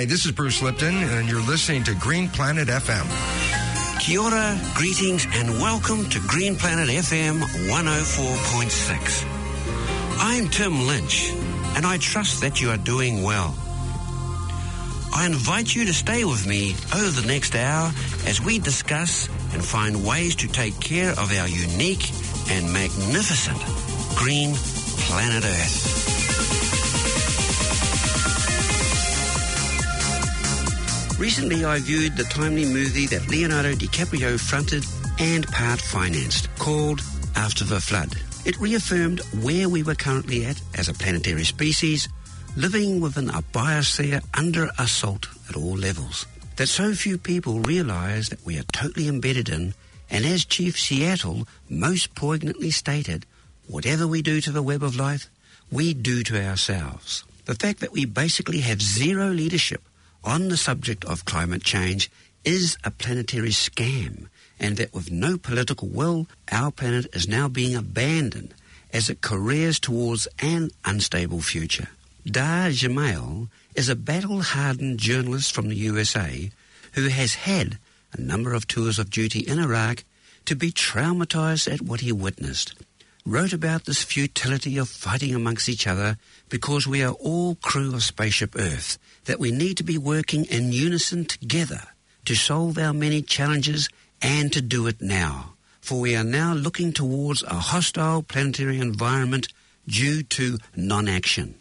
Hi, this is Bruce Lipton, and you're listening to Green Planet FM. Kia ora, greetings, and welcome to Green Planet FM 104.6. I'm Tim Lynch, and I trust that you are doing well. I invite you to stay with me over the next hour as we discuss and find ways to take care of our unique and magnificent green planet Earth. Recently, I viewed the timely movie that Leonardo DiCaprio fronted and part financed, called After the Flood. It reaffirmed where we were currently at as a planetary species, living within a biosphere under assault at all levels, that so few people realise that we are totally embedded in, and as Chief Seattle most poignantly stated, whatever we do to the web of life, we do to ourselves. The fact that we basically have zero leadership on the subject of climate change is a planetary scam, and that with no political will, our planet is now being abandoned as it careers towards an unstable future. Dar Jamail is a battle-hardened journalist from the USA who has had a number of tours of duty in Iraq to be traumatized at what he witnessed, wrote about this futility of fighting amongst each other because we are all crew of Spaceship Earth, that we need to be working in unison together to solve our many challenges and to do it now, for we are now looking towards a hostile planetary environment due to non-action.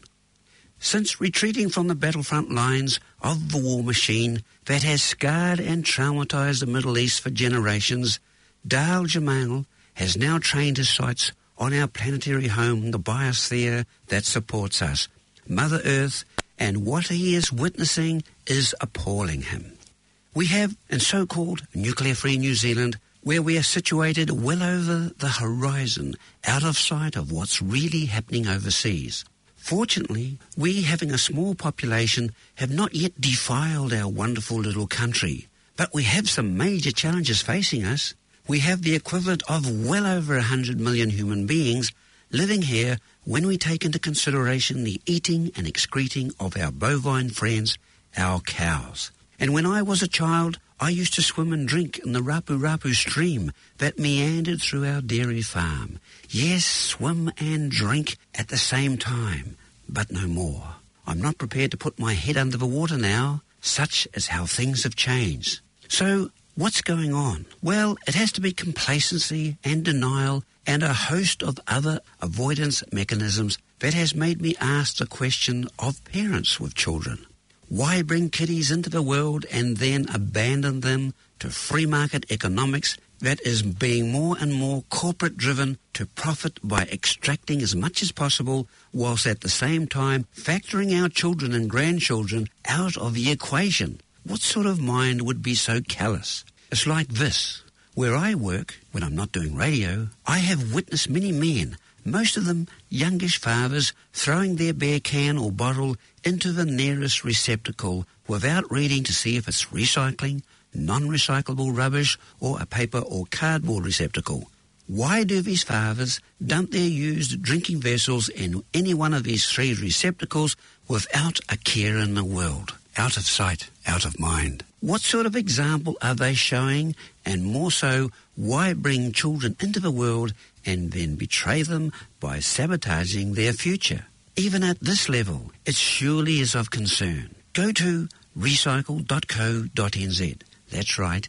Since retreating from the battlefront lines of the war machine that has scarred and traumatized the Middle East for generations, Dar Jamail has now trained his sights on our planetary home, the biosphere that supports us, Mother Earth, and what he is witnessing is appalling him. We have in so-called nuclear-free New Zealand, where we are situated well over the horizon, out of sight of what's really happening overseas. Fortunately, we, having a small population, have not yet defiled our wonderful little country. But we have some major challenges facing us. We have the equivalent of well over 100 million human beings living here when we take into consideration the eating and excreting of our bovine friends, our cows. And when I was a child, I used to swim and drink in the Rapu Rapu stream that meandered through our dairy farm. Yes, swim and drink at the same time, but no more. I'm not prepared to put my head under the water now. Such is how things have changed. So, what's going on? Well, it has to be complacency and denial and a host of other avoidance mechanisms that has made me ask the question of parents with children. Why bring kiddies into the world and then abandon them to free market economics that is being more and more corporate driven to profit by extracting as much as possible, whilst at the same time factoring our children and grandchildren out of the equation? What sort of mind would be so callous? It's like this. Where I work, when I'm not doing radio, I have witnessed many men, most of them youngish fathers, throwing their beer can or bottle into the nearest receptacle without reading to see if it's recycling, non-recyclable rubbish, or a paper or cardboard receptacle. Why do these fathers dump their used drinking vessels in any one of these three receptacles without a care in the world? Out of sight, out of mind. What sort of example are they showing? And more so, why bring children into the world and then betray them by sabotaging their future? Even at this level, it surely is of concern. Go to recycle.co.nz. That's right,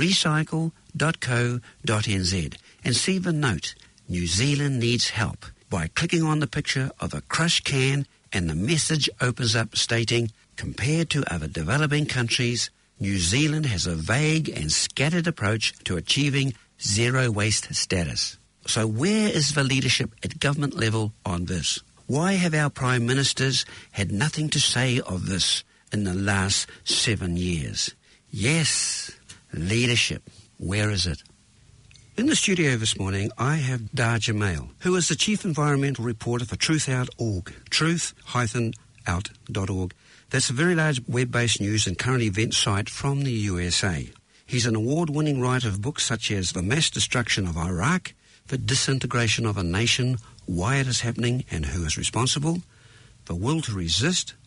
recycle.co.nz, and see the note, New Zealand needs help, by clicking on the picture of a crushed can, and the message opens up stating, compared to other developing countries, New Zealand has a vague and scattered approach to achieving zero waste status. So where is the leadership at government level on this? Why have our prime ministers had nothing to say of this in the last 7 years? Yes, leadership. Where is it? In the studio this morning, I have Dar Jamail, who is the Chief Environmental Reporter for Truth.org, truth-out.org. That's a very large web-based news and current event site from the USA. He's an award-winning writer of books such as The Mass Destruction of Iraq, The Disintegration of a Nation, Why It Is Happening and Who is Responsible, The Will to Resist,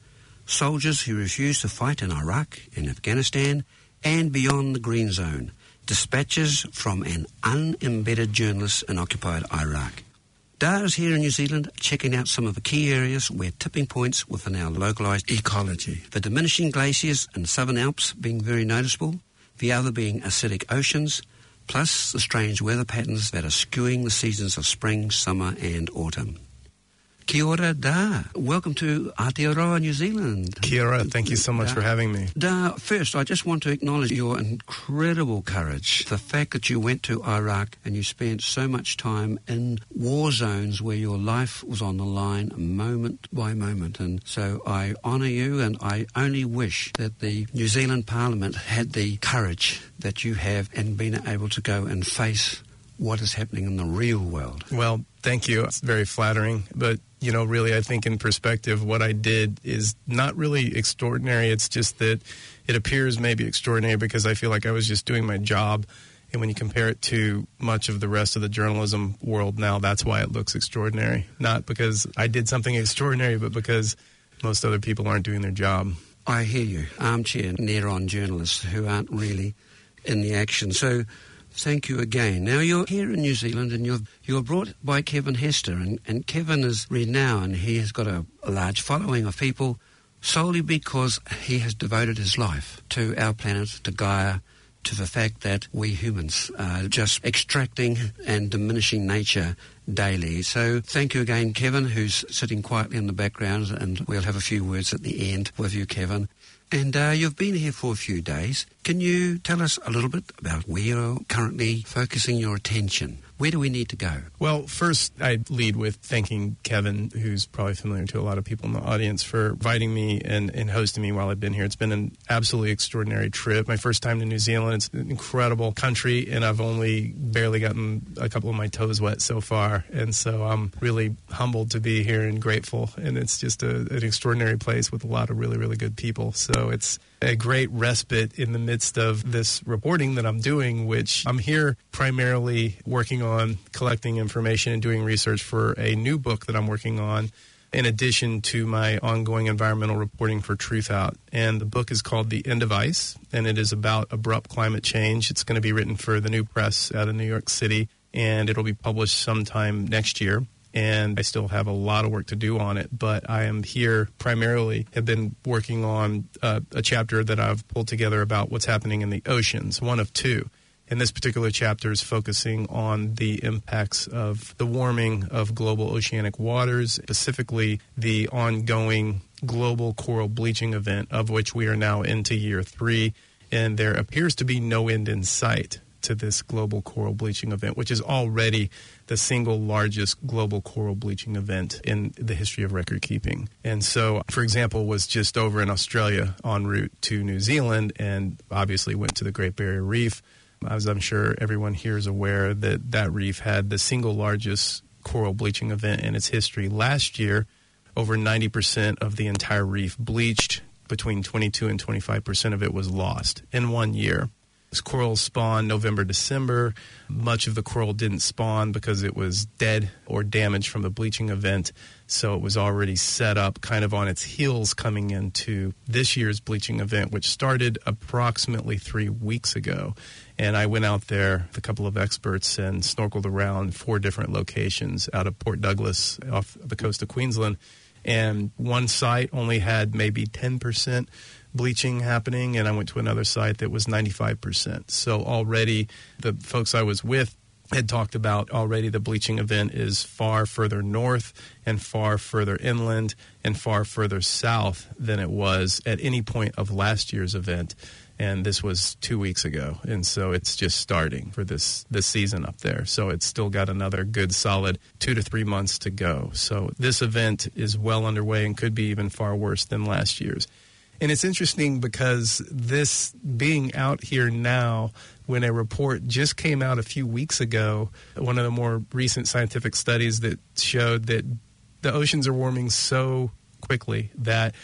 soldiers who refused to fight in Iraq and Afghanistan and beyond the Green Zone, dispatches from an unembedded journalist in occupied Iraq. Dar is here in New Zealand checking out some of the key areas where tipping points within our localised ecology. The diminishing glaciers in Southern Alps being very noticeable, the other being acidic oceans, plus the strange weather patterns that are skewing the seasons of spring, summer and autumn. Kia ora, Dar. Welcome to Aotearoa, New Zealand. Kia ora. Thank you so much for having me. Dar, first, I just want to acknowledge your incredible courage. The fact that you went to Iraq and you spent so much time in war zones where your life was on the line moment by moment. And so I honour you, and I only wish that the New Zealand Parliament had the courage that you have and been able to go and face what is happening in the real world. Well, thank you. It's very flattering. But, you know, really, I think in perspective, what I did is not really extraordinary. It's just that it appears maybe extraordinary because I feel like I was just doing my job. And when you compare it to much of the rest of the journalism world now, that's why it looks extraordinary. Not because I did something extraordinary, but because most other people aren't doing their job. I hear you. Armchair near-on journalists who aren't really in the action. So thank you again. Now, you're here in New Zealand and you're brought by Kevin Hester, and Kevin is renowned. He has got a large following of people solely because he has devoted his life to our planet, to Gaia, to the fact that we humans are just extracting and diminishing nature daily. So thank you again, Kevin, who's sitting quietly in the background, and we'll have a few words at the end with you, Kevin. And you've been here for a few days. Can you tell us a little bit about where you're currently focusing your attention? Where do we need to go? Well, first, I'd lead with thanking Kevin, who's probably familiar to a lot of people in the audience, for inviting me and hosting me while I've been here. It's been an absolutely extraordinary trip. My first time to New Zealand. It's an incredible country, and I've only barely gotten a couple of my toes wet so far. And so I'm really humbled to be here and grateful. And it's just an extraordinary place with a lot of really, really good people. So it's a great respite in the midst of this reporting that I'm doing, which I'm here primarily working on collecting information and doing research for a new book that I'm working on, in addition to my ongoing environmental reporting for Truthout. And the book is called The End of Ice, and it is about abrupt climate change. It's going to be written for the New Press out of New York City, and it'll be published sometime next year. And I still have a lot of work to do on it, but I am here primarily, have been working on a chapter that I've pulled together about what's happening in the oceans, one of two. And this particular chapter is focusing on the impacts of the warming of global oceanic waters, specifically the ongoing global coral bleaching event, of which we are now into year 3, and there appears to be no end in sight to this global coral bleaching event, which is already the single largest global coral bleaching event in the history of record keeping. And so, for example, was just over in Australia en route to New Zealand, and obviously went to the Great Barrier Reef. As I'm sure everyone here is aware, that reef had the single largest coral bleaching event in its history. Last year, over 90% of the entire reef bleached. Between 22 and 25% of it was lost in 1 year. Coral spawned November, December. Much of the coral didn't spawn because it was dead or damaged from the bleaching event. So it was already set up kind of on its heels coming into this year's bleaching event, which started approximately 3 weeks ago. And I went out there with a couple of experts and snorkeled around 4 different locations out of Port Douglas off the coast of Queensland. And one site only had maybe 10% bleaching happening, and I went to another site that was 95%. So already the folks I was with had talked about already the bleaching event is far further north and far further inland and far further south than it was at any point of last year's event. And this was 2 weeks ago. And so it's just starting for this season up there. So it's still got another good solid 2 to 3 months to go. So this event is well underway and could be even far worse than last year's. And it's interesting because this being out here now, when a report just came out a few weeks ago, one of the more recent scientific studies that showed that the oceans are warming so quickly that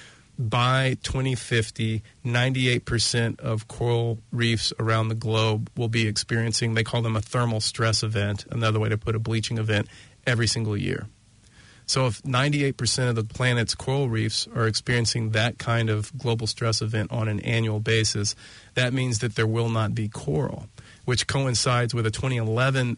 by 2050, 98% of coral reefs around the globe will be experiencing, they call them a thermal stress event, another way to put a bleaching event, every single year. So if 98% of the planet's coral reefs are experiencing that kind of global stress event on an annual basis, that means that there will not be coral, which coincides with a 2011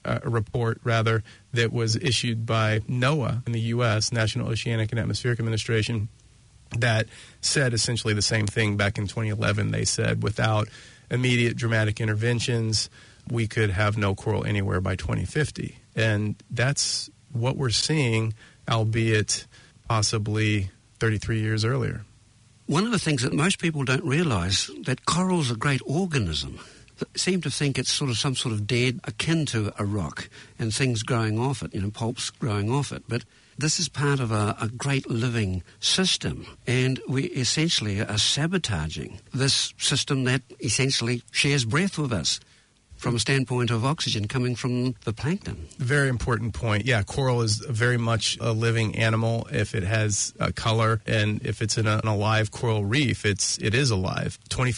report that was issued by NOAA in the U.S., National Oceanic and Atmospheric Administration, that said essentially the same thing back in 2011. They said without immediate dramatic interventions, we could have no coral anywhere by 2050. And that's what we're seeing, albeit possibly 33 years earlier. One of the things that most people don't realize, that coral's a great organism. They seem to think it's sort of some sort of dead, akin to a rock, and things growing off it, pulps growing off it. But this is part of a great living system, and we essentially are sabotaging this system that essentially shares breath with us from a standpoint of oxygen coming from the plankton. Very important point. Yeah, coral is very much a living animal. If it has a color, and if it's in an alive coral reef, it is alive.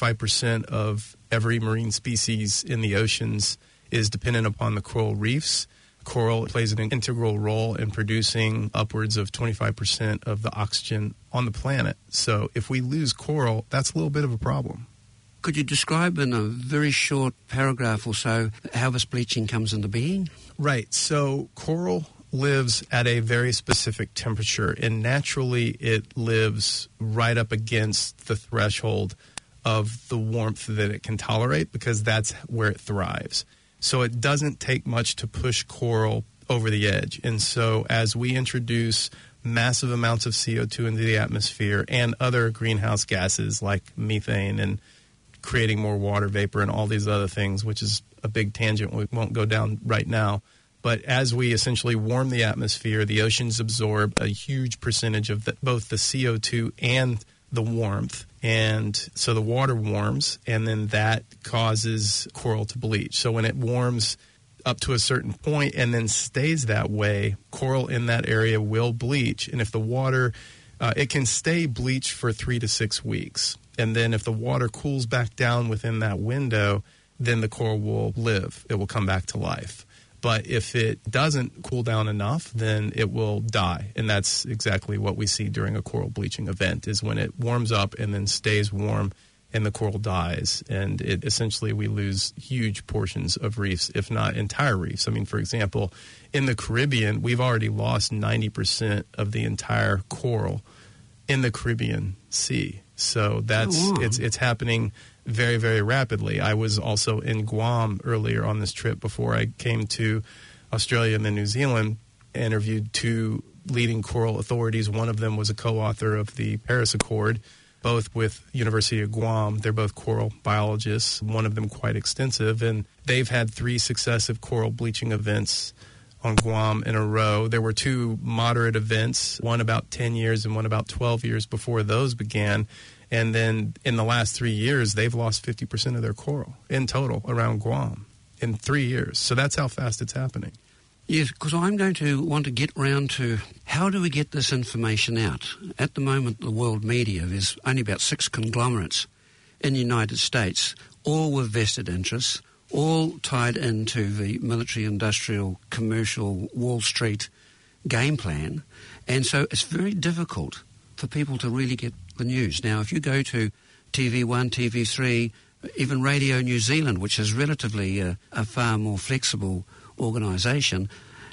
25% of every marine species in the oceans is dependent upon the coral reefs. Coral plays an integral role in producing upwards of 25% of the oxygen on the planet. So if we lose coral, that's a little bit of a problem. Could you describe in a very short paragraph or so how this bleaching comes into being? Right. So coral lives at a very specific temperature, and naturally it lives right up against the threshold of the warmth that it can tolerate, because that's where it thrives. So it doesn't take much to push coral over the edge. And so as we introduce massive amounts of CO2 into the atmosphere and other greenhouse gases like methane and creating more water vapor and all these other things, which is a big tangent we won't go down right now. But as we essentially warm the atmosphere, the oceans absorb a huge percentage of both the CO2 and the warmth. And so the water warms, and then that causes coral to bleach. So when it warms up to a certain point and then stays that way, coral in that area will bleach. And if the water, it can stay bleached for 3 to 6 weeks. And then if the water cools back down within that window, then the coral will live. It will come back to life. But if it doesn't cool down enough, then it will die. And that's exactly what we see during a coral bleaching event, is when it warms up and then stays warm and the coral dies. And it essentially, we lose huge portions of reefs, if not entire reefs. I mean, for example, in the Caribbean, we've already lost 90% of the entire coral in the Caribbean Sea. So it's happening very, very rapidly. I was also in Guam earlier on this trip before I came to Australia and then New Zealand. Interviewed 2 leading coral authorities. One of them was a co-author of the Paris Accord, both with University of Guam. They're both coral biologists, one of them quite extensive, and they've had 3 successive coral bleaching events on Guam in a row. There were 2 moderate events, one about 10 years and one about 12 years before those began. And then in the last 3 years, they've lost 50% of their coral in total around Guam in 3 years. So that's how fast it's happening. Yes, because I'm going to want to get round to how do we get this information out? At the moment, the world media, there's only about 6 conglomerates in the United States, all with vested interests, all tied into the military, industrial, commercial, Wall Street game plan. And so it's very difficult for people to really get the news. Now, if you go to TV1, TV3, even Radio New Zealand, which is relatively a far more flexible organisation,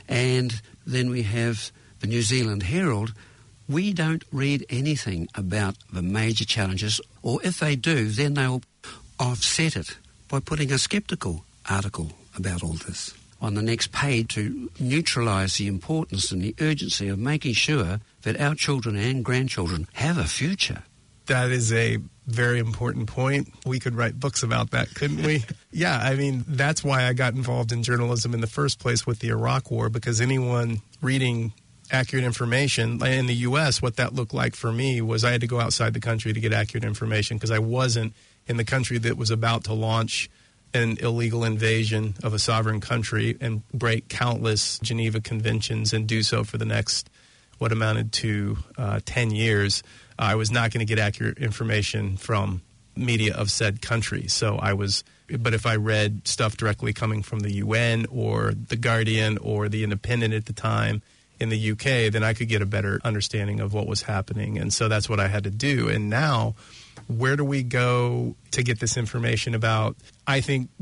and then we have the New Zealand Herald, we don't read anything about the major challenges, or if they do, then they'll offset it by putting a sceptical article about all this on the next page to neutralise the importance and the urgency of making sure that our children and grandchildren have a future. That is a very important point. We could write books about that, couldn't we? Yeah, I mean, that's why I got involved in journalism in the first place with the Iraq War, because anyone reading accurate information in the U.S., what that looked like for me was I had to go outside the country to get accurate information because I wasn't in the country that was about to launch an illegal invasion of a sovereign country and break countless Geneva Conventions and do so for the next, what amounted to 10 years. I was not going to get accurate information from media of said country. But if I read stuff directly coming from the UN or The Guardian or The Independent at the time, in the UK, then I could get a better understanding of what was happening. And so that's what I had to do. And now, where do we go to get this information about? I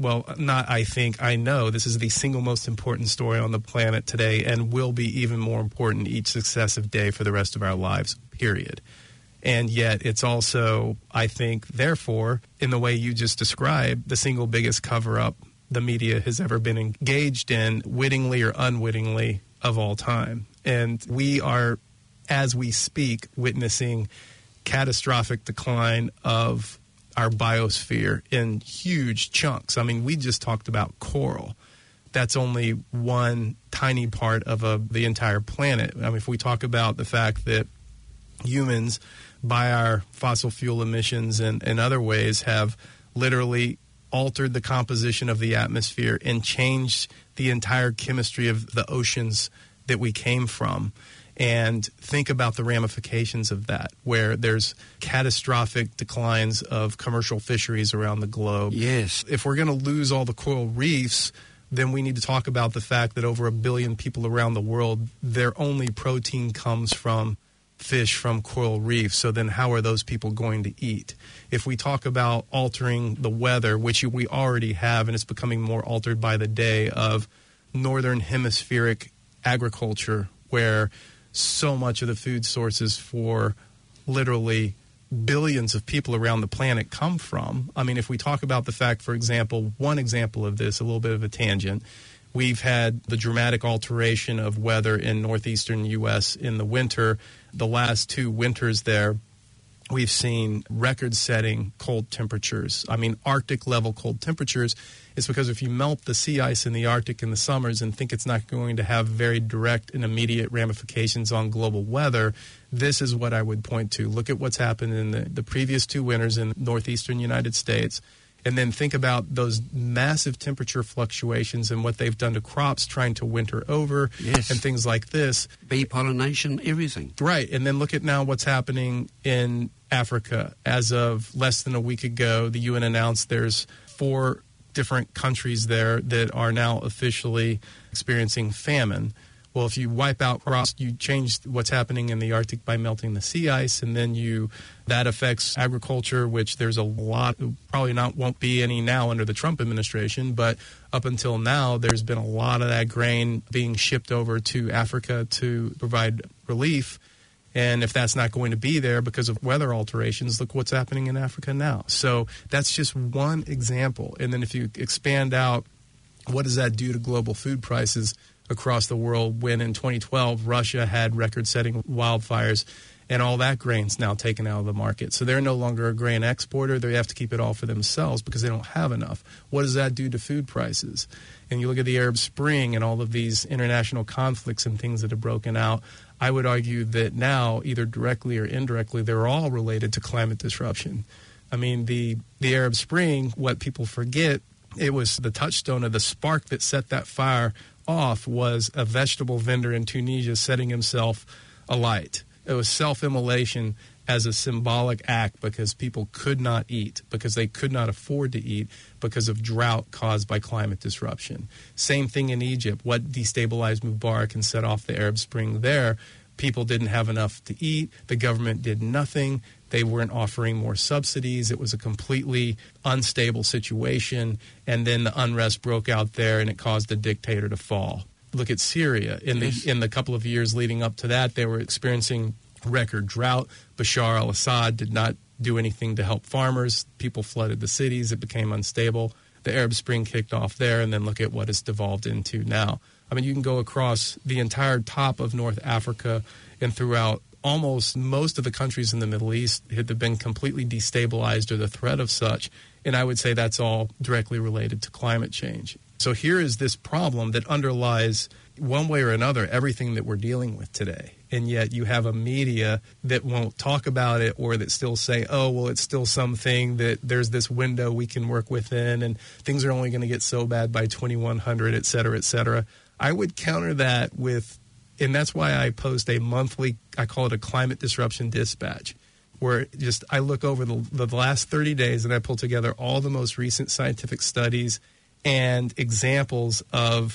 know this is the single most important story on the planet today and will be even more important each successive day for the rest of our lives, period. And yet it's also, I think, therefore, in the way you just described, the single biggest cover-up the media has ever been engaged in, wittingly or unwittingly, of all time. And we are, as we speak, witnessing catastrophic decline of our biosphere in huge chunks. I mean, we just talked about coral. That's only one tiny part of the entire planet. I mean, if we talk about the fact that humans, by our fossil fuel emissions and other ways, have literally altered the composition of the atmosphere and changed the entire chemistry of the oceans that we came from. And think about the ramifications of that, where there's catastrophic declines of commercial fisheries around the globe. Yes. If we're going to lose all the coral reefs, then we need to talk about the fact that over 1 billion people around the world, their only protein comes from fish from coral reefs. So then how are those people going to eat? If we talk about altering the weather, which we already have, and it's becoming more altered by the day, of northern hemispheric agriculture, where so much of the food sources for literally billions of people around the planet come from. I mean, if we talk about the fact, for example, one example of this, a little bit of a tangent, we've had the dramatic alteration of weather in northeastern U.S. in the winter. The last 2 winters there, we've seen record-setting cold temperatures. I mean, Arctic-level cold temperatures. It's because if you melt the sea ice in the Arctic in the summers and think it's not going to have very direct and immediate ramifications on global weather, this is what I would point to. Look at what's happened in the previous 2 winters in northeastern United States, and then think about those massive temperature fluctuations and what they've done to crops trying to winter over. Yes. And things like this. Bee pollination, everything. Right. And then look at now what's happening in Africa. As of less than a week ago, the UN announced there's 4 different countries there that are now officially experiencing famine. Well, if you wipe out crops, you change what's happening in the Arctic by melting the sea ice, and then that affects agriculture, which there's a lot, won't be any now under the Trump administration, but up until now, there's been a lot of that grain being shipped over to Africa to provide relief. And if that's not going to be there because of weather alterations, look what's happening in Africa now. So that's just one example. And then if you expand out, what does that do to global food prices across the world when in 2012 Russia had record-setting wildfires and all that grain's now taken out of the market? So they're no longer a grain exporter. They have to keep it all for themselves because they don't have enough. What does that do to food prices? And you look at the Arab Spring and all of these international conflicts and things that have broken out. I would argue that now, either directly or indirectly, they're all related to climate disruption. I mean, the Arab Spring, what people forget, it was the touchstone of the spark that set that fire off was a vegetable vendor in Tunisia setting himself alight. It was self-immolation as a symbolic act because people could not eat, because they could not afford to eat because of drought caused by climate disruption. Same thing in Egypt. What destabilized Mubarak and set off the Arab Spring there? People didn't have enough to eat. The government did nothing. They weren't offering more subsidies. It was a completely unstable situation. And then the unrest broke out there and it caused the dictator to fall. Look at Syria. In the couple of years leading up to that, they were experiencing record drought. Bashar al-Assad did not do anything to help farmers. People flooded the cities. It became unstable. The Arab Spring kicked off there, and then look at what it's devolved into now. I mean, you can go across the entire top of North Africa and throughout almost most of the countries in the Middle East have been completely destabilized or the threat of such. And I would say that's all directly related to climate change. So here is this problem that underlies, one way or another, everything that we're dealing with today. And yet you have a media that won't talk about it or that still say, oh, well, it's still something that there's this window we can work within and things are only going to get so bad by 2100, et cetera, et cetera. I would counter that with, and that's why I post a monthly, I call it a climate disruption dispatch, where I look over the last 30 days and I pull together all the most recent scientific studies and examples of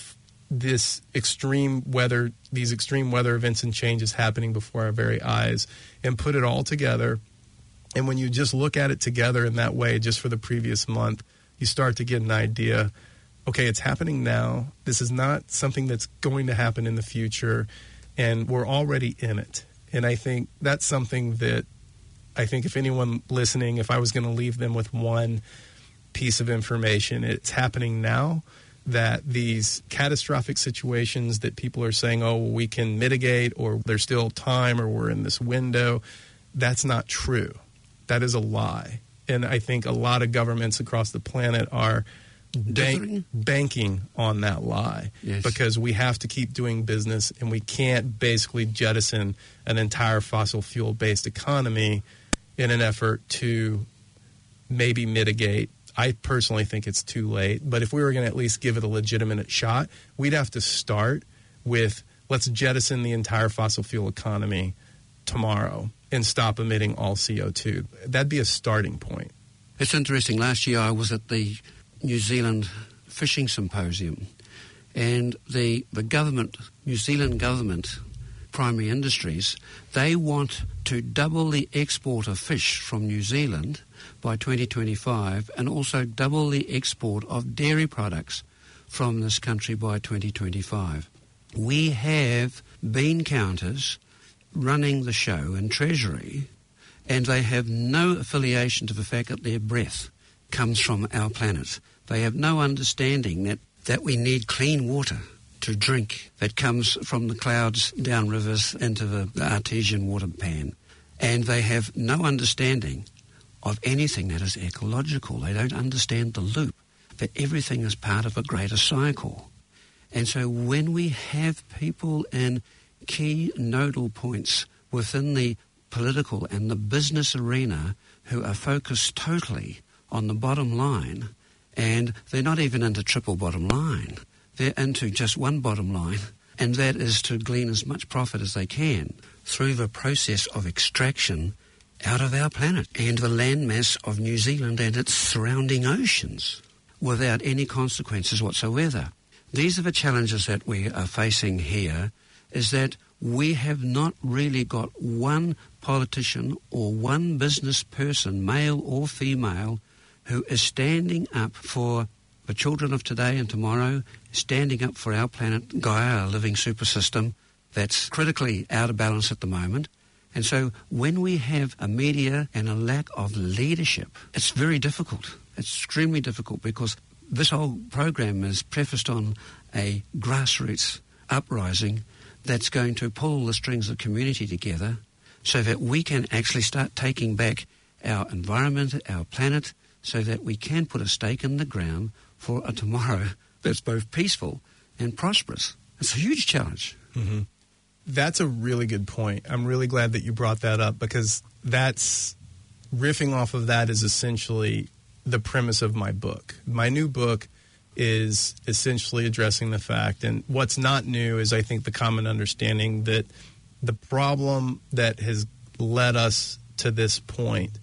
these extreme weather events and changes happening before our very eyes, and put it all together. And when you just look at it together in that way, just for the previous month, you start to get an idea, okay, it's happening now. This is not something that's going to happen in the future, and we're already in it. And I think that's something that I think if anyone listening, if I was going to leave them with one piece of information, it's happening now, that these catastrophic situations that people are saying, oh, well, we can mitigate, or there's still time, or we're in this window, that's not true. That is a lie. And I think a lot of governments across the planet are banking on that lie. Yes. Because we have to keep doing business, and we can't basically jettison an entire fossil fuel-based economy in an effort to maybe mitigate. I personally think it's too late, but if we were going to at least give it a legitimate shot, we'd have to start with, let's jettison the entire fossil fuel economy tomorrow and stop emitting all CO2. That'd be a starting point. It's interesting. Last year I was at the New Zealand Fishing Symposium, and the government, New Zealand government, primary industries, they want to double the export of fish from New Zealand by 2025, and also double the export of dairy products from this country by 2025. We have bean counters running the show in Treasury, and they have no affiliation to the fact that their breath comes from our planet. They have no understanding that we need clean water to drink that comes from the clouds down rivers into the artesian water pan. And they have no understanding of anything that is ecological. They don't understand the loop, that everything is part of a greater cycle. And so when we have people in key nodal points within the political and the business arena who are focused totally on the bottom line, and they're not even into triple bottom line, they're into just one bottom line, and that is to glean as much profit as they can through the process of extraction out of our planet and the landmass of New Zealand and its surrounding oceans without any consequences whatsoever. These are the challenges that we are facing here, is that we have not really got one politician or one business person, male or female, who is standing up for the children of today and tomorrow, standing up for our planet, Gaia, our living super system that's critically out of balance at the moment. And so when we have a media and a lack of leadership, it's very difficult. It's extremely difficult, because this whole program is prefaced on a grassroots uprising that's going to pull the strings of community together so that we can actually start taking back our environment, our planet, so that we can put a stake in the ground for a tomorrow that's both peaceful and prosperous. It's a huge challenge. Mm-hmm. That's a really good point. I'm really glad that you brought that up, because that's riffing off of that is essentially the premise of my book. My new book is essentially addressing the fact, and what's not new is, I think, the common understanding that the problem that has led us to this point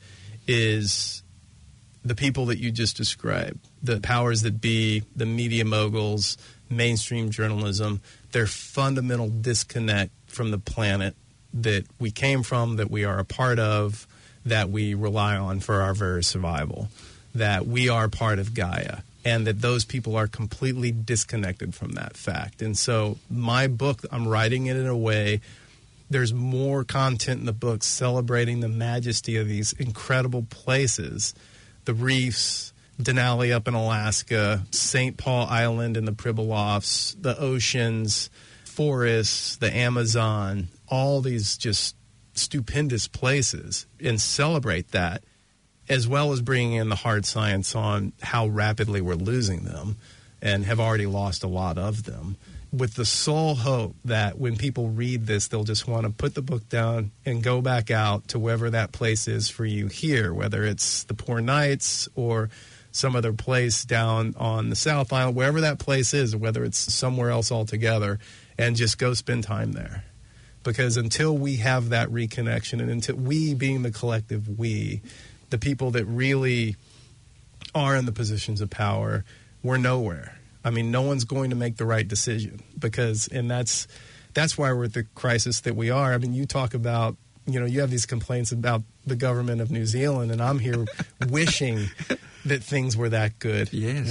is the people that you just described, the powers that be, the media moguls, mainstream journalism, their fundamental disconnect from the planet that we came from, that we are a part of, that we rely on for our very survival, that we are part of Gaia, and that those people are completely disconnected from that fact. And so my book, I'm writing it in a way, there's more content in the book celebrating the majesty of these incredible places, the reefs, Denali up in Alaska, St. Paul Island in the Pribilofs, the oceans, forests, the Amazon, all these just stupendous places, and celebrate that, as well as bringing in the hard science on how rapidly we're losing them and have already lost a lot of them, with the sole hope that when people read this, they'll just want to put the book down and go back out to wherever that place is for you here, whether it's the Poor Knights or some other place down on the South Island, wherever that place is, or whether it's somewhere else altogether, and just go spend time there. Because until we have that reconnection, and until we, being the collective we, the people that really are in the positions of power, we're nowhere. I mean, no one's going to make the right decision and that's why we're at the crisis that we are. I mean, you talk about, you have these complaints about the government of New Zealand, and I'm here wishing that things were that good. Yes.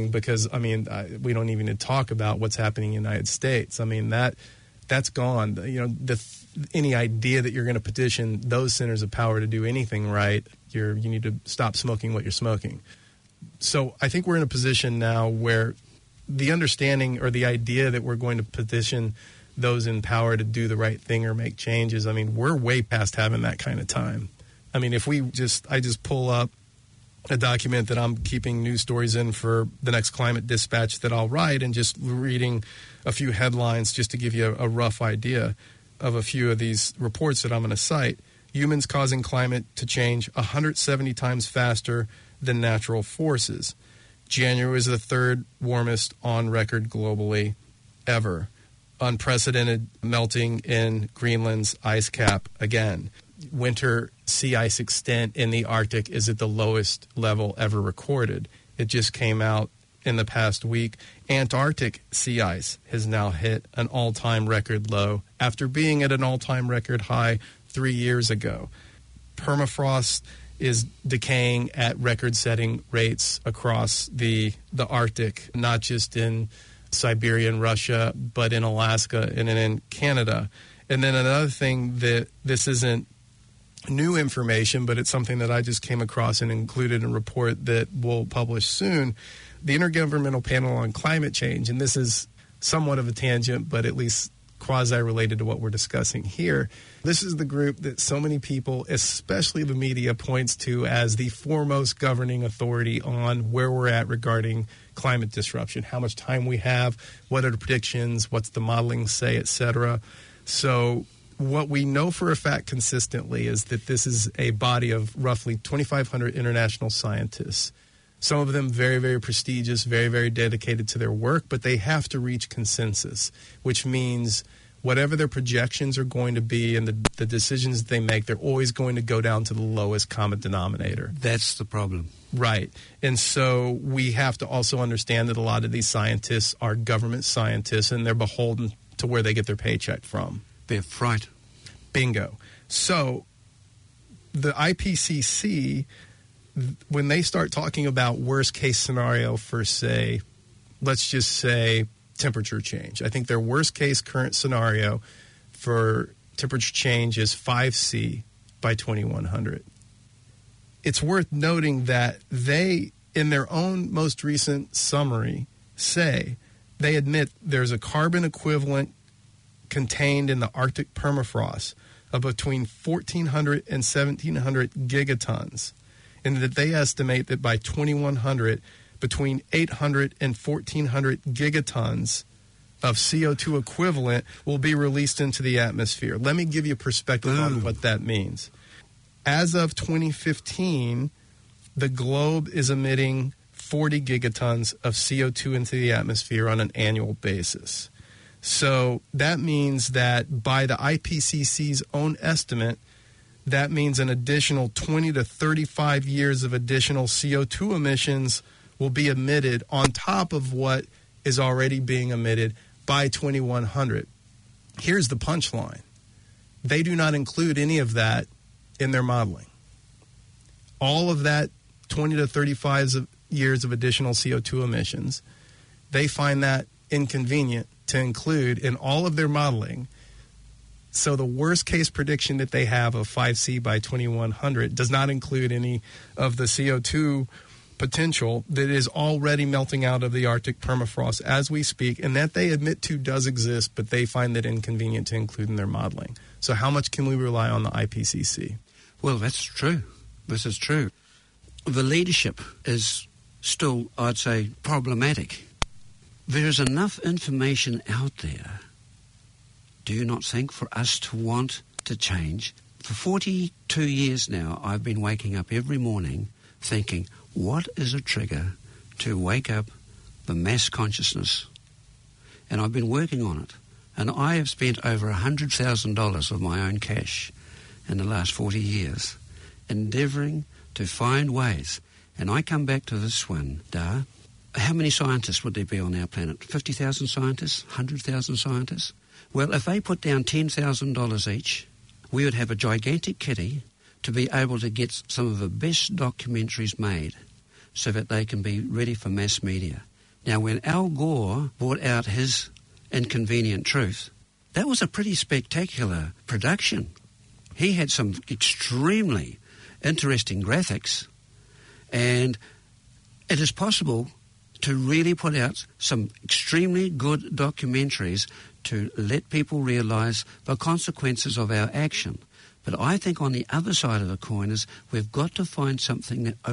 We don't even need to talk about what's happening in the United States. I mean, that's gone. Any idea that you're going to petition those centers of power to do anything right, you need to stop smoking what you're smoking. So I think we're in a position now where the understanding or the idea that we're going to petition those in power to do the right thing or make changes, I mean, we're way past having that kind of time. I mean, if I just pull up a document that I'm keeping news stories in for the next Climate Dispatch that I'll write, and just reading a few headlines just to give you a rough idea of a few of these reports that I'm going to cite. Humans causing climate to change 170 times faster than natural forces. January was the third warmest on record globally ever. Unprecedented melting in Greenland's ice cap again. Winter sea ice extent in the Arctic is at the lowest level ever recorded. It just came out in the past week. Antarctic sea ice has now hit an all-time record low after being at an all-time record high 3 years ago. Permafrost is decaying at record-setting rates across the Arctic, not just in Siberia and Russia, but in Alaska and in Canada. And then another thing, that this isn't new information, but it's something that I just came across and included in a report that we'll publish soon. The Intergovernmental Panel on Climate Change, and this is somewhat of a tangent, but at least quasi-related to what we're discussing here. This is the group that so many people, especially the media, points to as the foremost governing authority on where we're at regarding climate disruption, how much time we have, what are the predictions, what's the modeling say, etc. So what we know for a fact consistently is that this is a body of roughly 2,500 international scientists. Some of them very, very prestigious, very, very dedicated to their work, but they have to reach consensus, which means whatever their projections are going to be and the decisions that they make, they're always going to go down to the lowest common denominator. That's the problem. Right. And so we have to also understand that a lot of these scientists are government scientists, and they're beholden to where they get their paycheck from. They're right. Bingo. So the IPCC, when they start talking about worst case scenario for, say, let's just say temperature change, I think their worst case current scenario for temperature change is 5C by 2100. It's worth noting that they, in their own most recent summary, say they admit there's a carbon equivalent contained in the Arctic permafrost of between 1,400 and 1,700 gigatons, and that they estimate that by 2100, between 800 and 1,400 gigatons of CO2 equivalent will be released into the atmosphere. Let me give you perspective on what that means. As of 2015, the globe is emitting 40 gigatons of CO2 into the atmosphere on an annual basis. So that means that by the IPCC's own estimate, that means an additional 20 to 35 years of additional CO2 emissions will be emitted on top of what is already being emitted by 2100. Here's the punchline. They do not include any of that in their modeling. All of that 20 to 35 years of additional CO2 emissions, they find that inconvenient to include in all of their modeling. So the worst case prediction that they have of 5C by 2100 does not include any of the CO2 potential that is already melting out of the Arctic permafrost as we speak, and that they admit to does exist, but they find that inconvenient to include in their modeling. So how much can we rely on the IPCC? Well, that's true. This is true. The leadership is still, I'd say, problematic. There is enough information out there, do you not think, for us to want to change? For 42 years now, I've been waking up every morning thinking, what is a trigger to wake up the mass consciousness? And I've been working on it. And I have spent over $100,000 of my own cash in the last 40 years endeavouring to find ways. And I come back to this one, Da. how many scientists would there be on our planet? 50,000 scientists? 100,000 scientists? Well, if they put down $10,000 each, we would have a gigantic kitty to be able to get some of the best documentaries made so that they can be ready for mass media. Now, when Al Gore brought out his Inconvenient Truth, that was a pretty spectacular production. He had some extremely interesting graphics, and it is possible to really put out some extremely good documentaries to let people realise the consequences of our action. But I think on the other side of the coin is we've got to find something that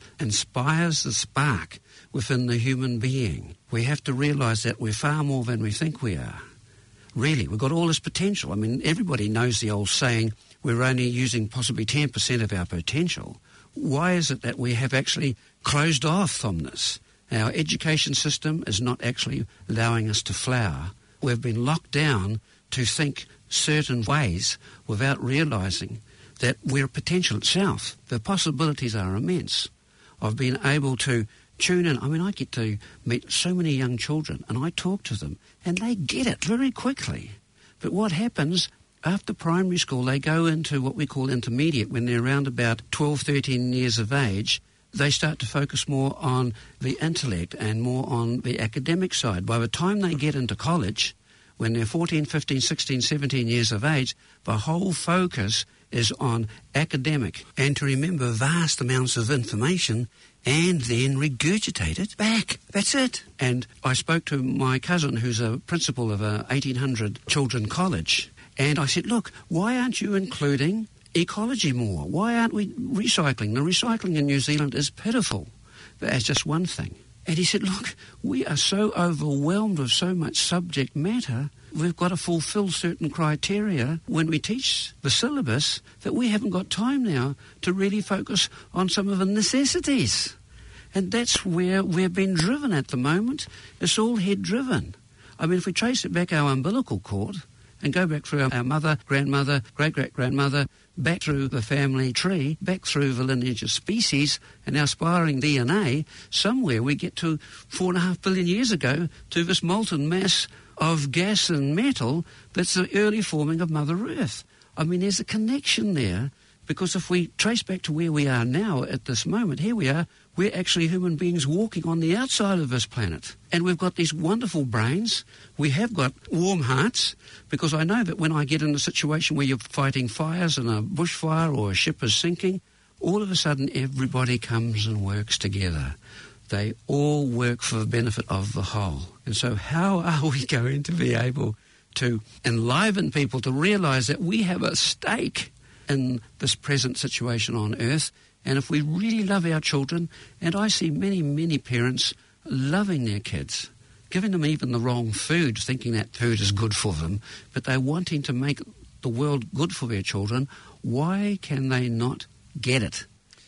inspires the spark within the human being. We have to realise that we're far more than we think we are. Really, we've got all this potential. I mean, everybody knows the old saying, we're only using possibly 10% of our potential. Why is it that we have actually closed off from this? Our education system is not actually allowing us to flower. We've been locked down to think certain ways without realising that we're potential itself. The possibilities are immense. I've been able to tune in. I mean, I get to meet so many young children and I talk to them and they get it very quickly. But what happens after primary school, they go into what we call intermediate. When they're around about 12, 13 years of age, they start to focus more on the intellect and more on the academic side. By the time they get into college, when they're 14, 15, 16, 17 years of age, the whole focus is on academic and to remember vast amounts of information and then regurgitate it back. That's it. And I spoke to my cousin who's a principal of a 1,800 children college, and I said, look, why aren't you including ecology more? Why aren't we recycling? The recycling in New Zealand is pitiful. That's just one thing. And he said, look, we are so overwhelmed with so much subject matter, we've got to fulfill certain criteria when we teach the syllabus that we haven't got time now to really focus on some of the necessities. And that's where we're being driven at the moment. It's all head-driven. I mean, if we trace it back our umbilical cord and go back through our mother, grandmother, great-great-grandmother, back through the family tree, back through the lineage of species and our spiraling DNA, somewhere we get to 4.5 billion years ago to this molten mass of gas and metal that's the early forming of Mother Earth. I mean, there's a connection there, because if we trace back to where we are now at this moment, here we are, we're actually human beings walking on the outside of this planet. And we've got these wonderful brains. We have got warm hearts, because I know that when I get in a situation where you're fighting fires in a bushfire or a ship is sinking, all of a sudden everybody comes and works together. They all work for the benefit of the whole. And so how are we going to be able to enliven people to realise that we have a stake in this present situation on Earth? And if we really love our children, and I see many, many parents loving their kids, giving them even the wrong food, thinking that food is good for them, but they're wanting to make the world good for their children, why can they not get it?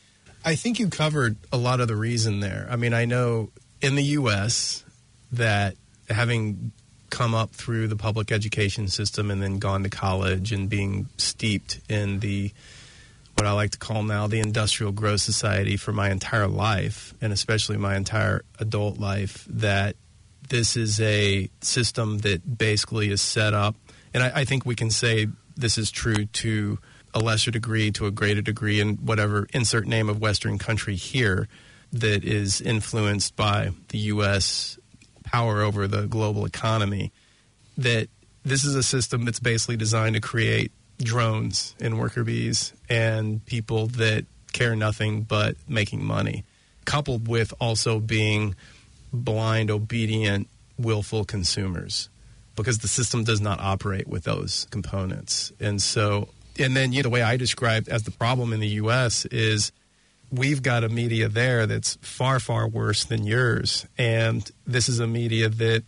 I think you covered a lot of the reason there. I mean, I know in the U.S. that having come up through the public education system and then gone to college and being steeped in the what I like to call now the industrial growth society for my entire life, and especially my entire adult life, that this is a system that basically is set up, and I think we can say this is true to a lesser degree, to a greater degree, in whatever insert name of Western country here, that is influenced by the U.S. power over the global economy, that this is a system that's basically designed to create drones and worker bees and people that care nothing but making money, coupled with also being blind, obedient, willful consumers, because the system does not operate with those components. And so, and then, the way I described as the problem in the U.S. is we've got a media there that's far, far worse than yours. And this is a media that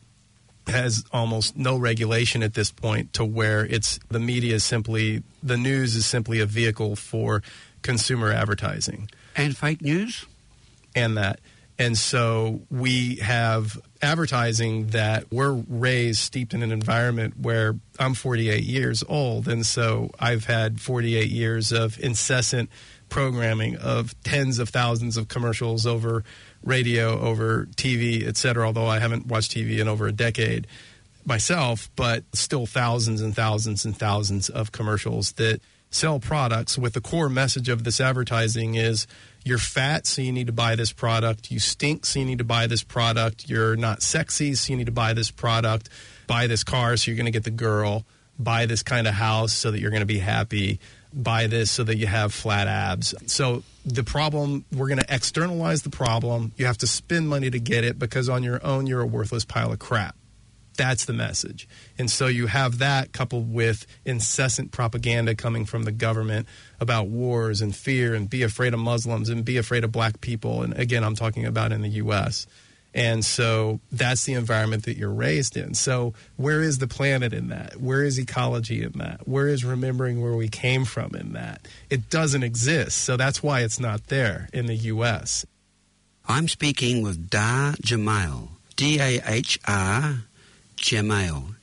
has almost no regulation at this point, to where the media is simply, the news is simply a vehicle for consumer advertising. And fake news? And that. And so we have advertising that we're raised, steeped in an environment where I'm 48 years old. And so I've had 48 years of incessant programming of tens of thousands of commercials over radio, over TV, et cetera, although I haven't watched TV in over a decade myself, but still thousands and thousands and thousands of commercials that sell products with the core message of this advertising is you're fat, so you need to buy this product. You stink, so you need to buy this product. You're not sexy, so you need to buy this product. Buy this car, so you're going to get the girl. Buy this kind of house so that you're going to be happy. Buy this so that you have flat abs. So the problem, we're going to externalize the problem. You have to spend money to get it because on your own, you're a worthless pile of crap. That's the message. And so you have that coupled with incessant propaganda coming from the government about wars and fear and be afraid of Muslims and be afraid of black people. And again, I'm talking about in the U.S. And so that's the environment that you're raised in. So where is the planet in that? Where is ecology in that? Where is remembering where we came from in that? It doesn't exist. So that's why it's not there in the U.S. I'm speaking with Dahr Jamail, D-A-H-R Jamail,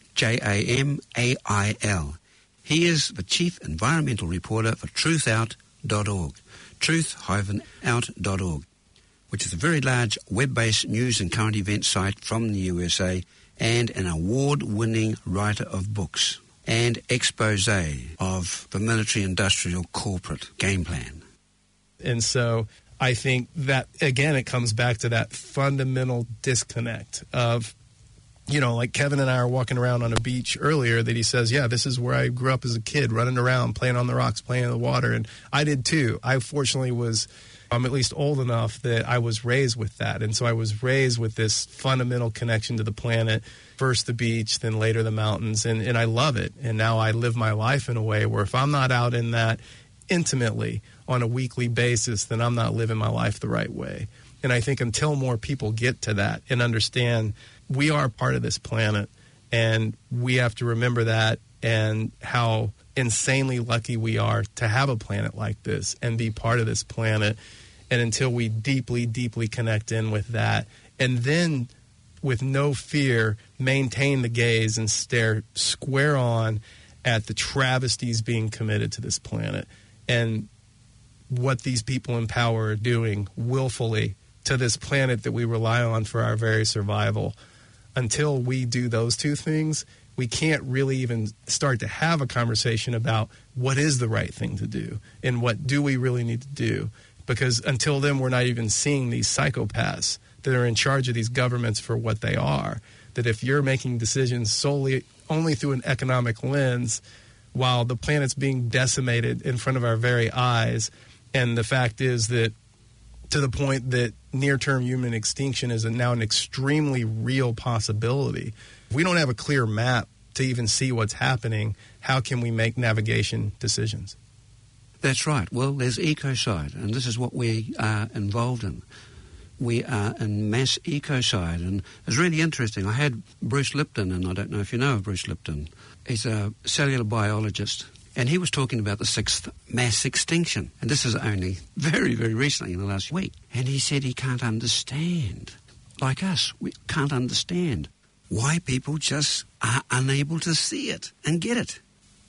Jamail. He is the Chief Environmental Reporter for truthout.org, truth-out.org, which is a very large web-based news and current event site from the USA and an award-winning writer of books and expose of the military-industrial corporate game plan. And so I think that, again, it comes back to that fundamental disconnect of, you know, like Kevin and I are walking around on a beach earlier that he says, yeah, this is where I grew up as a kid, running around, playing on the rocks, playing in the water. And I did too. I fortunately I'm at least old enough that I was raised with that. And so I was raised with this fundamental connection to the planet, first the beach, then later the mountains. And I love it. And now I live my life in a way where if I'm not out in that intimately on a weekly basis, then I'm not living my life the right way. And I think until more people get to that and understand we are part of this planet and we have to remember that and how insanely lucky we are to have a planet like this and be part of this planet. And until we deeply, deeply connect in with that and then with no fear maintain the gaze and stare square on at the travesties being committed to this planet and what these people in power are doing willfully to this planet that we rely on for our very survival. Until we do those two things, we can't really even start to have a conversation about what is the right thing to do and what do we really need to do. Because until then, we're not even seeing these psychopaths that are in charge of these governments for what they are. That if you're making decisions solely only through an economic lens, while the planet's being decimated in front of our very eyes, and the fact is that to the point that near-term human extinction is now an extremely real possibility. If we don't have a clear map to even see what's happening, how can we make navigation decisions? That's right. Well, there's ecocide, and this is what we are involved in. We are in mass ecocide, and it's really interesting. I had Bruce Lipton, and I don't know if you know of Bruce Lipton. He's a cellular biologist. And he was talking about the sixth mass extinction. And this is only very, very recently in the last week. And he said he can't understand, like us, we can't understand why people just are unable to see it and get it.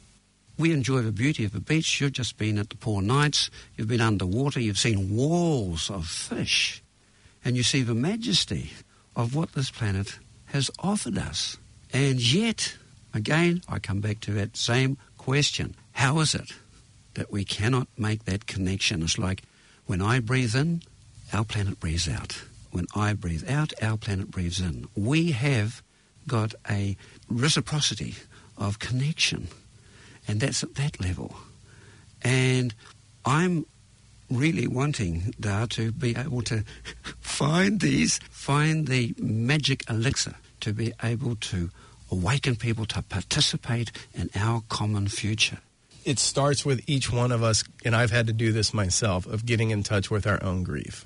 We enjoy the beauty of the beach. You've just been at the Poor Knights. You've been underwater. You've seen walls of fish. And you see the majesty of what this planet has offered us. And yet, again, I come back to that same question. How is it that we cannot make that connection? It's like when I breathe in, our planet breathes out. When I breathe out, our planet breathes in. We have got a reciprocity of connection, and that's at that level. And I'm really wanting, Dahr, to be able to find the magic elixir to be able to awaken people to participate in our common future. It starts with each one of us, and I've had to do this myself, of getting in touch with our own grief.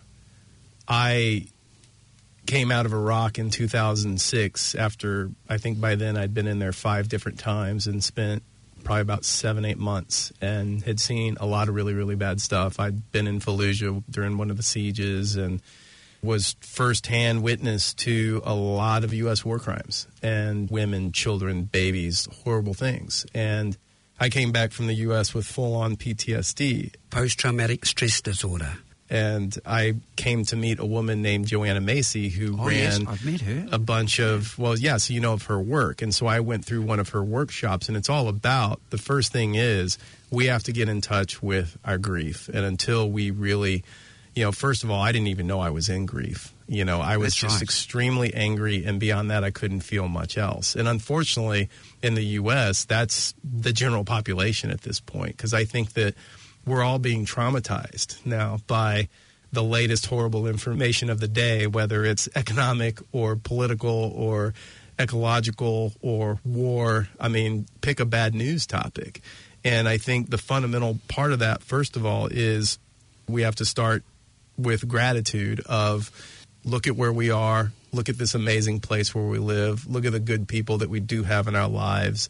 I came out of Iraq in 2006 after, I think by then I'd been in there 5 different times and spent probably about 7-8 months and had seen a lot of really, really bad stuff. I'd been in Fallujah during one of the sieges and was firsthand witness to a lot of U.S. war crimes and women, children, babies, horrible things. And I came back from the U.S. with full-on PTSD. Post-traumatic stress disorder. And I came to meet a woman named Joanna Macy who ran I've met her. a bunch of, so you know of her work. And so I went through one of her workshops, and it's all about, the first thing is we have to get in touch with our grief. And until we really, first of all, I didn't even know I was in grief. I was just extremely angry, and beyond that, I couldn't feel much else. And unfortunately, in the U.S., that's the general population at this point, because I think that we're all being traumatized now by the latest horrible information of the day, whether it's economic or political or ecological or war. I mean, pick a bad news topic. And I think the fundamental part of that, first of all, is we have to start with gratitude of look at where we are, look at this amazing place where we live, look at the good people that we do have in our lives,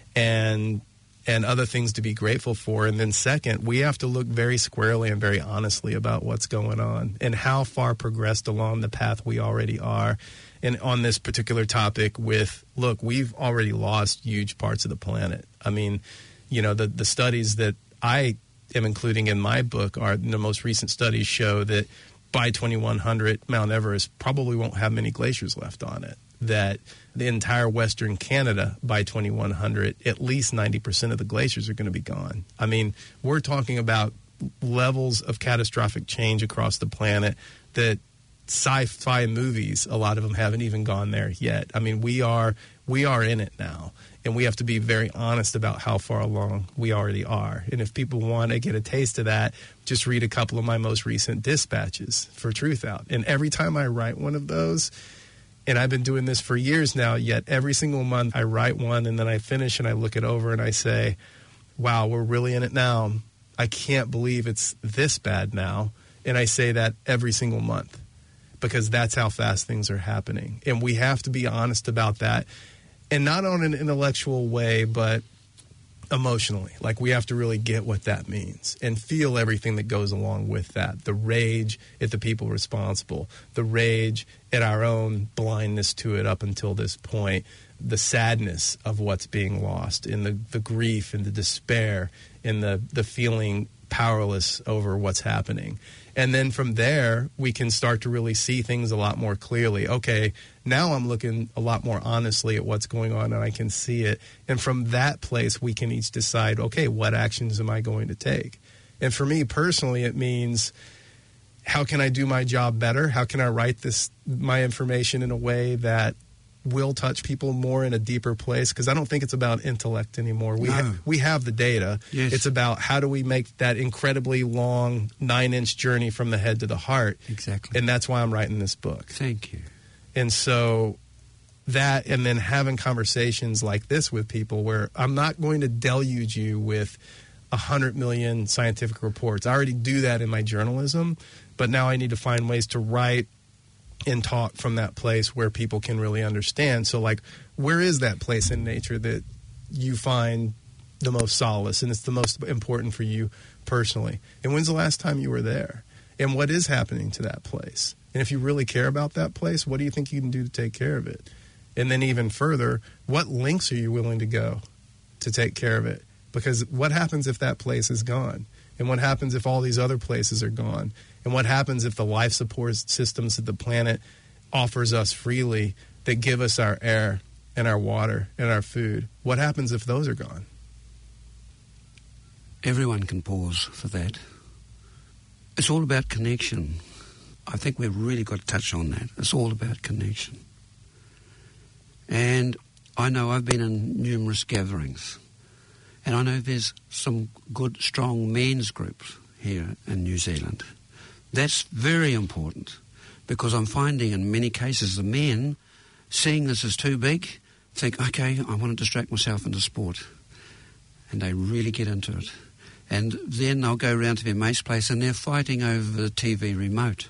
and other things to be grateful for. And then second, we have to look very squarely and very honestly about what's going on and how far progressed along the path we already are. And on this particular topic we've already lost huge parts of the planet. I mean, the studies that I am including in my book are the most recent studies show that by 2100, Mount Everest probably won't have many glaciers left on it. That the entire Western Canada by 2100, at least 90% of the glaciers are going to be gone. I mean, we're talking about levels of catastrophic change across the planet that sci-fi movies, a lot of them haven't even gone there yet. I mean, we are in it now, and we have to be very honest about how far along we already are. And if people want to get a taste of that, just read a couple of my most recent dispatches for Truth Out. And every time I write one of those, and I've been doing this for years now, yet every single month I write one and then I finish and I look it over and I say, wow, we're really in it now. I can't believe it's this bad now. And I say that every single month because that's how fast things are happening. And we have to be honest about that. And not on an intellectual way, but emotionally. Like, we have to really get what that means and feel everything that goes along with that. The rage at the people responsible, the rage at our own blindness to it up until this point, the sadness of what's being lost, and the grief and the despair and the feeling powerless over what's happening. And then from there, we can start to really see things a lot more clearly. Okay, now I'm looking a lot more honestly at what's going on, and I can see it. And from that place, we can each decide, okay, what actions am I going to take? And for me personally, it means, how can I do my job better? How can I write my information in a way that will touch people more in a deeper place? Because I don't think it's about intellect anymore. We have the data. Yes. It's about how do we make that incredibly long 9-inch journey from the head to the heart. Exactly. And that's why I'm writing this book. Thank you. And so that, and then having conversations like this with people where I'm not going to deluge you with 100 million scientific reports. I already do that in my journalism, but now I need to find ways to write and talk from that place where people can really understand. So, like, where is that place in nature that you find the most solace and it's the most important for you personally? And when's the last time you were there? And what is happening to that place? And if you really care about that place, what do you think you can do to take care of it? And then even further, what lengths are you willing to go to take care of it? Because what happens if that place is gone? And what happens if all these other places are gone? And what happens if the life support systems that the planet offers us freely that give us our air and our water and our food, what happens if those are gone? Everyone can pause for that. It's all about connection. I think we've really got to touch on that. It's all about connection. And I know I've been in numerous gatherings, and I know there's some good, strong men's groups here in New Zealand. That's very important, because I'm finding in many cases the men, seeing this as too big, think, okay, I want to distract myself into sport. And they really get into it. And then they'll go around to their mate's place and they're fighting over the TV remote.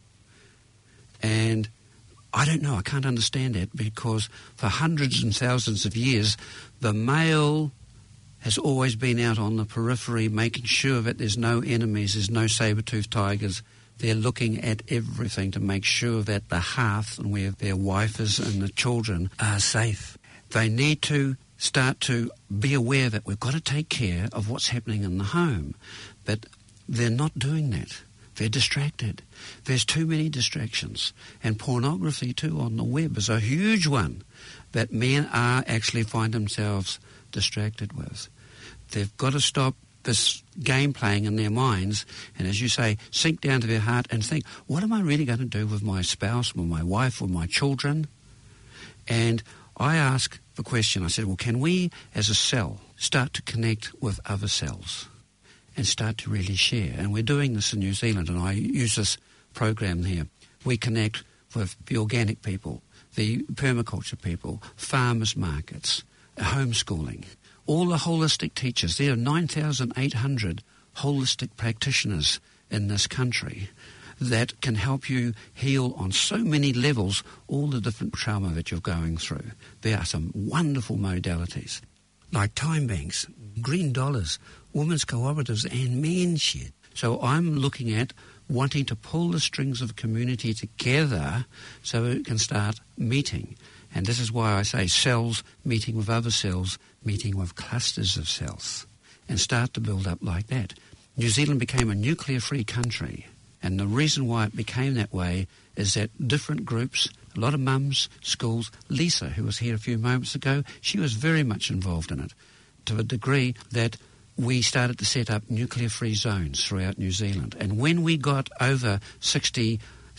And I don't know, I can't understand that, because for hundreds and thousands of years, the male has always been out on the periphery, making sure that there's no enemies, there's no saber-toothed tigers. They're looking at everything to make sure that the hearth and where their wife is and the children are safe. They need to start to be aware that we've got to take care of what's happening in the home. But they're not doing that. They're distracted. There's too many distractions. And pornography, too, on the web is a huge one that men are actually find themselves distracted with. They've got to stop this game playing in their minds and, as you say, sink down to their heart and think, what am I really going to do with my spouse, with my wife, with my children? And I ask the question, I said, well, can we as a cell start to connect with other cells and start to really share? And we're doing this in New Zealand, and I use this program here. We connect with the organic people, the permaculture people, farmers markets, homeschooling, all the holistic teachers. There are 9,800 holistic practitioners in this country that can help you heal on so many levels all the different trauma that you're going through. There are some wonderful modalities like time banks, green dollars, women's cooperatives and men's shed. So I'm looking at wanting to pull the strings of community together so it can start meeting. And this is why I say cells meeting with other cells, meeting with clusters of cells, and start to build up like that. New Zealand became a nuclear-free country, and the reason why it became that way is that different groups, a lot of mums, schools, Lisa, who was here a few moments ago, she was very much involved in it, to a degree that we started to set up nuclear-free zones throughout New Zealand. And when we got over 66%,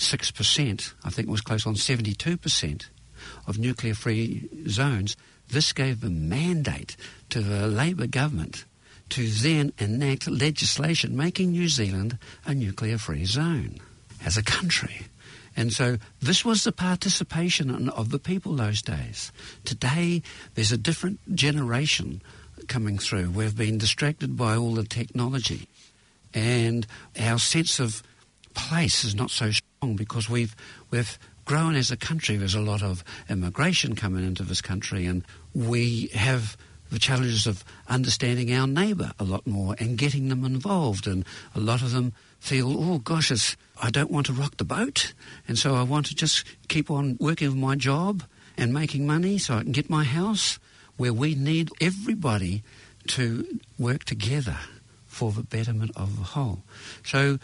I think it was close on 72%, of nuclear-free zones, this gave the mandate to the Labour government to then enact legislation making New Zealand a nuclear-free zone as a country. And so this was the participation of the people those days. Today, there's a different generation coming through. We've been distracted by all the technology, and our sense of place is not so strong because we've grown as a country. There's a lot of immigration coming into this country, and we have the challenges of understanding our neighbour a lot more and getting them involved. And a lot of them feel, oh gosh, I don't want to rock the boat, and so I want to just keep on working with my job and making money so I can get my house, where we need everybody to work together for the betterment of the whole. So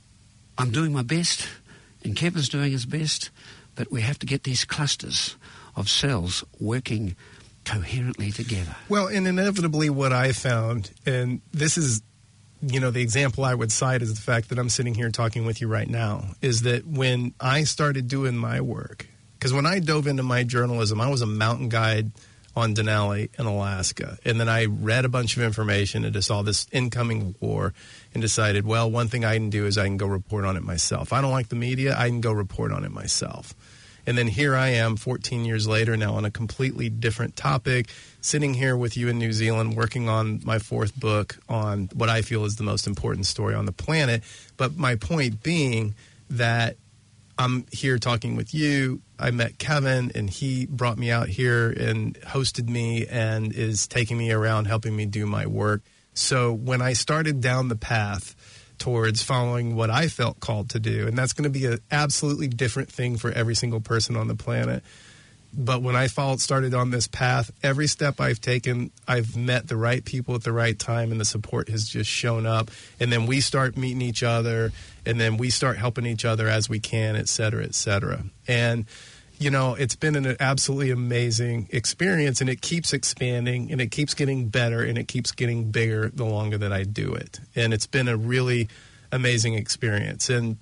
I'm doing my best, and Kevin's doing his best, but we have to get these clusters of cells working coherently together. Well, and inevitably what I found, and this is, the example I would cite is the fact that I'm sitting here talking with you right now, is that when I started doing my work, because when I dove into my journalism, I was a mountain guide on Denali in Alaska. And then I read a bunch of information and just saw this incoming war and decided, well, one thing I can do is I can go report on it myself. I don't like the media, I can go report on it myself. And then here I am 14 years later now on a completely different topic, sitting here with you in New Zealand, working on my fourth book on what I feel is the most important story on the planet. But my point being that I'm here talking with you. I met Kevin, and he brought me out here and hosted me and is taking me around, helping me do my work. So when I started down the path towards following what I felt called to do, and that's going to be an absolutely different thing for every single person on the planet. But when I started on this path, every step I've taken, I've met the right people at the right time, and the support has just shown up. And then we start meeting each other, and then we start helping each other as we can, et cetera, et cetera. And, it's been an absolutely amazing experience, and it keeps expanding, and it keeps getting better, and it keeps getting bigger the longer that I do it. And it's been a really amazing experience. And,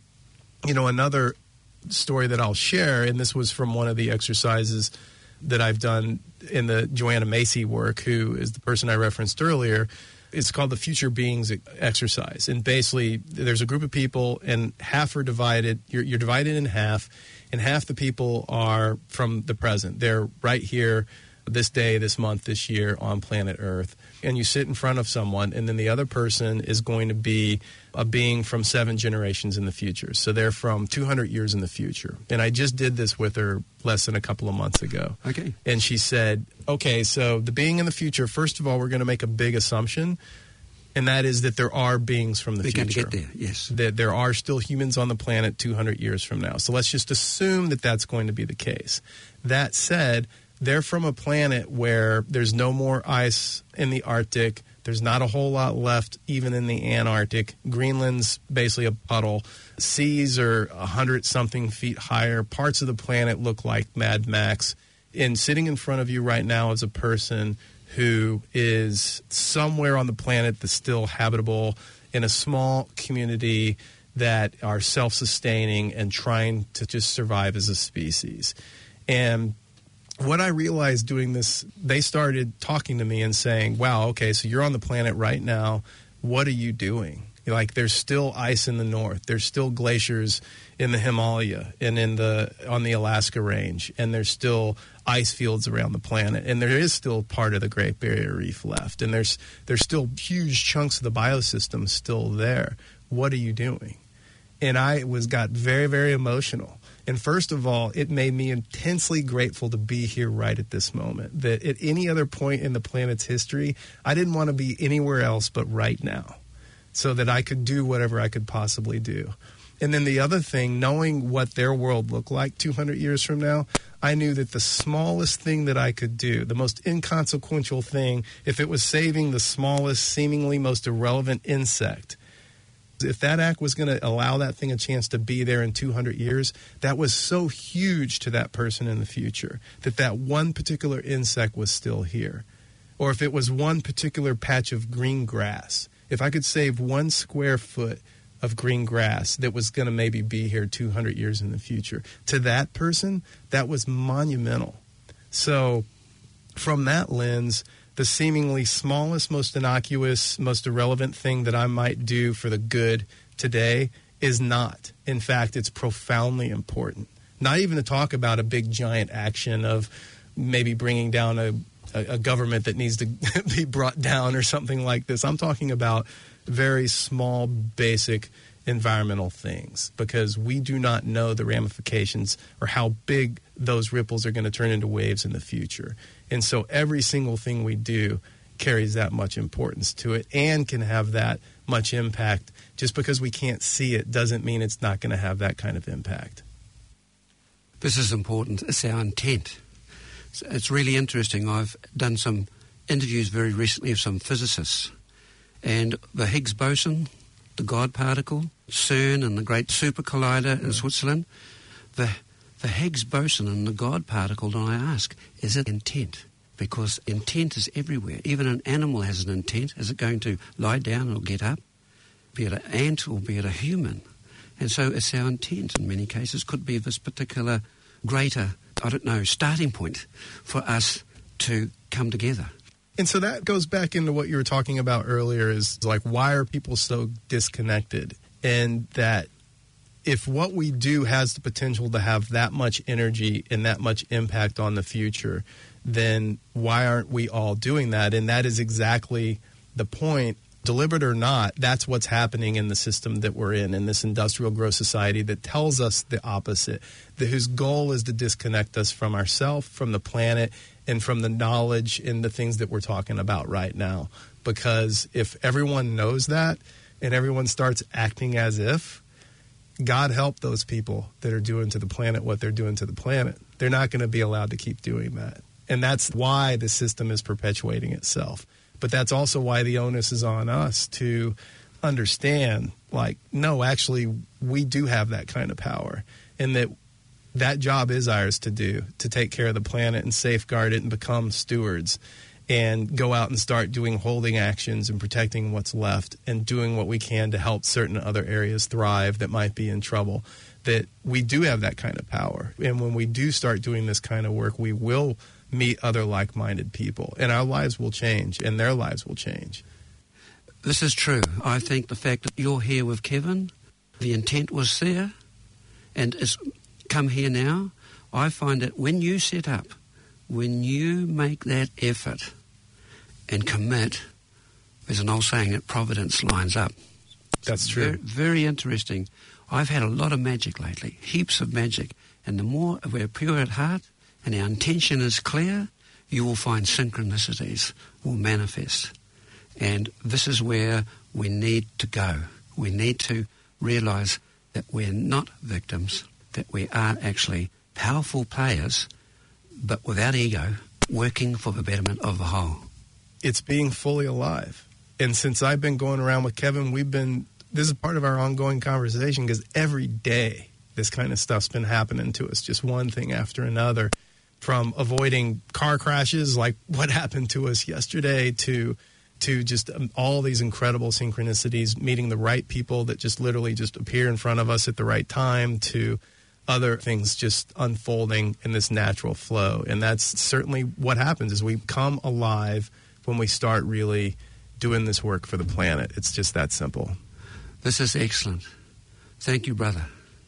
another story that I'll share, and this was from one of the exercises that I've done in the Joanna Macy work, who is the person I referenced earlier. It's called the Future Beings exercise. And basically, there's a group of people, and half are divided. You're divided in half, and half the people are from the present. They're right here, this day, this month, this year on planet Earth. And you sit in front of someone, and then the other person is going to be a being from 7 generations in the future. So they're from 200 years in the future. And I just did this with her less than a couple of months ago. Okay. And she said, okay, so the being in the future, first of all, we're going to make a big assumption, and that is that there are beings from the future. We're going to get there, yes. That there are still humans on the planet 200 years from now. So let's just assume that that's going to be the case. That said, they're from a planet where there's no more ice in the Arctic. There's not a whole lot left even in the Antarctic. Greenland's basically a puddle. Seas are 100-something feet higher. Parts of the planet look like Mad Max. And sitting in front of you right now is a person who is somewhere on the planet that's still habitable in a small community that are self-sustaining and trying to just survive as a species. And what I realized doing this, they started talking to me and saying, wow, okay, so you're on the planet right now. What are you doing? Like, there's still ice in the north. There's still glaciers in the Himalaya and on the Alaska Range. And there's still ice fields around the planet. And there is still part of the Great Barrier Reef left. And there's still huge chunks of the biosystem still there. What are you doing? And I got very, very emotional. And first of all, it made me intensely grateful to be here right at this moment. That at any other point in the planet's history, I didn't want to be anywhere else but right now, so that I could do whatever I could possibly do. And then the other thing, knowing what their world looked like 200 years from now, I knew that the smallest thing that I could do, the most inconsequential thing, if it was saving the smallest, seemingly most irrelevant insect, if that act was going to allow that thing a chance to be there in 200 years, that was so huge to that person in the future, that one particular insect was still here. Or if it was one particular patch of green grass, if I could save 1 square foot of green grass that was going to maybe be here 200 years in the future, to that person, that was monumental. So from that lens, the seemingly smallest, most innocuous, most irrelevant thing that I might do for the good today is not. In fact, it's profoundly important. Not even to talk about a big, giant action of maybe bringing down a government that needs to be brought down or something like this. I'm talking about very small, basic environmental things, because we do not know the ramifications or how big those ripples are going to turn into waves in the future. And so every single thing we do carries that much importance to it and can have that much impact. Just because we can't see it doesn't mean it's not going to have that kind of impact. This is important. It's our intent. It's really interesting. I've done some interviews very recently of some physicists, and the Higgs boson, the God particle, CERN and the great super collider in Switzerland, the Higgs boson and the God particle, and I ask, is it intent? Because intent is everywhere. Even an animal has an intent. Is it going to lie down or get up? Be it an ant or be it a human. And so it's our intent in many cases. Could be this particular greater, starting point for us to come together. And so that goes back into what you were talking about earlier, is like, why are people so disconnected? And that if what we do has the potential to have that much energy and that much impact on the future, then why aren't we all doing that? And that is exactly the point. Deliberate or not, that's what's happening in the system that we're in this industrial growth society that tells us the opposite, whose goal is to disconnect us from ourselves, from the planet, and from the knowledge and the things that we're talking about right now. Because if everyone knows that and everyone starts acting as if, God help those people that are doing to the planet what they're doing to the planet. They're not going to be allowed to keep doing that. And that's why the system is perpetuating itself. But that's also why the onus is on us to understand, like, no, actually, we do have that kind of power. And that job is ours to do, to take care of the planet and safeguard it and become stewards and go out and start doing holding actions and protecting what's left and doing what we can to help certain other areas thrive that might be in trouble. That we do have that kind of power. And when we do start doing this kind of work, we will meet other like-minded people, and our lives will change, and their lives will change. This is true. I think the fact that you're here with Kevin, the intent was there, and it's come here now. I find that when you set up, when you make that effort and commit, there's an old saying that providence lines up. That's true. Very, very interesting. I've had a lot of magic lately, heaps of magic, and the more we're pure at heart, and our intention is clear, you will find synchronicities will manifest. And this is where we need to go. We need to realise that we're not victims, that we are actually powerful players but without ego, working for the betterment of the whole. It's being fully alive. And since I've been going around with Kevin, this is part of our ongoing conversation, because every day this kind of stuff's been happening to us, just one thing after another, from avoiding car crashes like what happened to us yesterday to just all these incredible synchronicities, meeting the right people that just literally just appear in front of us at the right time, to other things just unfolding in this natural flow. And that's certainly what happens, is we come alive when we start really doing this work for the planet. It's just that simple. This is excellent. Thank you, brother.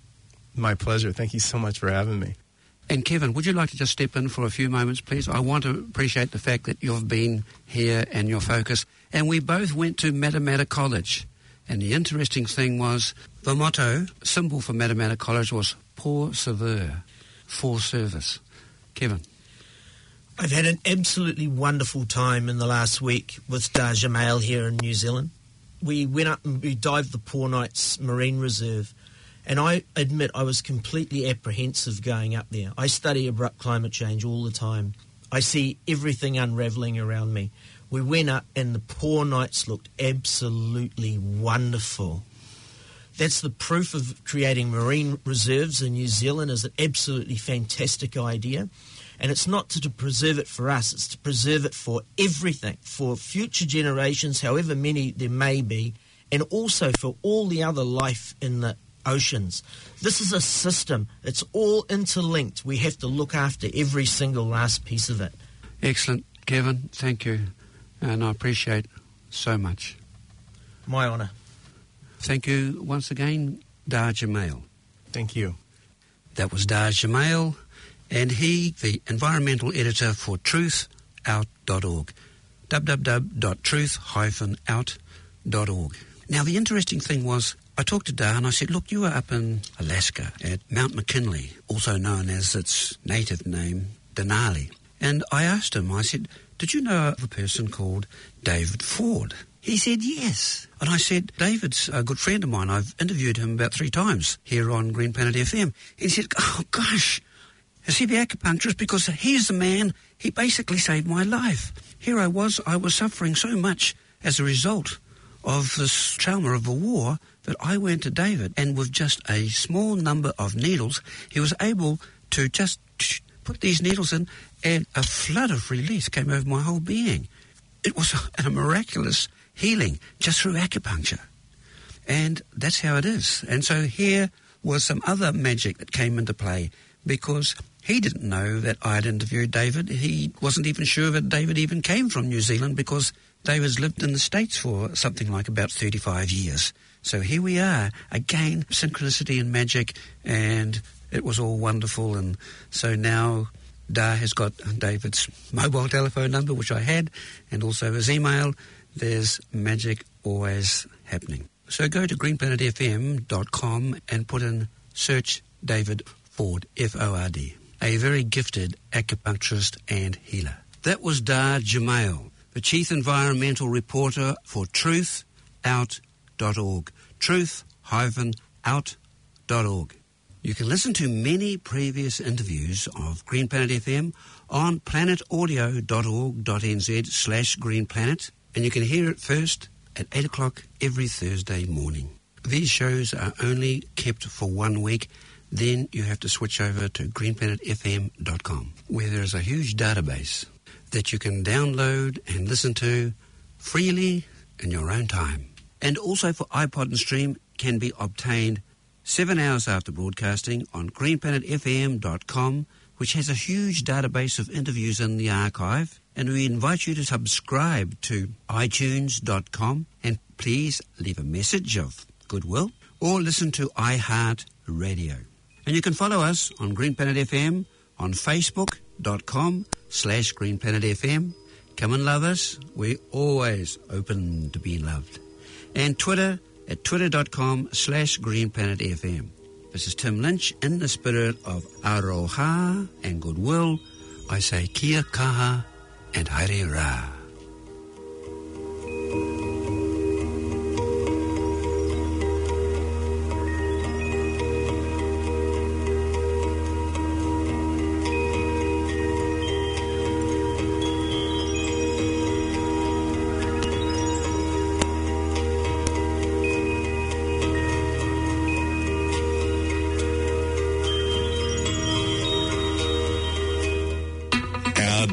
My pleasure. Thank you so much for having me. And Kevin, would you like to just step in for a few moments, please? I want to appreciate the fact that you've been here and your focus. And we both went to Matamata College. And the interesting thing was the motto, symbol for Matamata College, was Pour Servir, for service. Kevin. I've had an absolutely wonderful time in the last week with Dar Jamail here in New Zealand. We went up and we dived the Poor Knights Marine Reserve, and I admit I was completely apprehensive going up there. I study abrupt climate change all the time. I see everything unravelling around me. We went up and the Poor Knights looked absolutely wonderful. That's the proof of creating marine reserves in New Zealand is an absolutely fantastic idea. And it's not to preserve it for us, it's to preserve it for everything, for future generations, however many there may be, and also for all the other life in the oceans. This is a system. It's all interlinked. We have to look after every single last piece of it. Excellent, Kevin. Thank you. And I appreciate so much. My honour. Thank you once again, Dar Jamail. Thank you. That was Dar Jamail, and he, the environmental editor for truthout.org, www.truth-out.org. Now, the interesting thing was, I talked to Dar and I said, look, you were up in Alaska at Mount McKinley, also known as its native name, Denali. And I asked him, I said, did you know of a person called David Ford? He said, yes. And I said, David's a good friend of mine. I've interviewed him about 3 times here on Green Planet FM. He said, oh, gosh, is he the acupuncturist? Because he's the man, he basically saved my life. Here I was suffering so much as a result of this trauma of the war that I went to David, and with just a small number of needles, he was able to just put these needles in, and a flood of release came over my whole being. It was a miraculous healing just through acupuncture. And that's how it is. And so here was some other magic that came into play, because he didn't know that I had interviewed David. He wasn't even sure that David even came from New Zealand, because David's lived in the States for something like about 35 years. So here we are, again, synchronicity and magic, and it was all wonderful. And so now Dar has got David's mobile telephone number, which I had, and also his email. There's magic always happening. So go to greenplanetfm.com and put in search David Ford, F-O-R-D, a very gifted acupuncturist and healer. That was Dar Jamail, the Chief Environmental Reporter for truthout.org, truth-out.org. You can listen to many previous interviews of Green Planet FM on planetaudio.org.nz/greenplanet, and you can hear it first at 8 o'clock every Thursday morning. These shows are only kept for 1 week. Then you have to switch over to greenplanetfm.com, where there is a huge database that you can download and listen to freely in your own time. And also for iPod and Stream can be obtained 7 hours after broadcasting on greenplanetfm.com, which has a huge database of interviews in the archive. And we invite you to subscribe to iTunes.com, and please leave a message of goodwill, or listen to iHeart Radio. And you can follow us on Green Planet FM on Facebook.com/Green Planet FM. Come and love us. We're always open to be loved. And Twitter at twitter.com/Green Planet FM. This is Tim Lynch. In the spirit of aroha and goodwill, I say kia kaha and haere rā.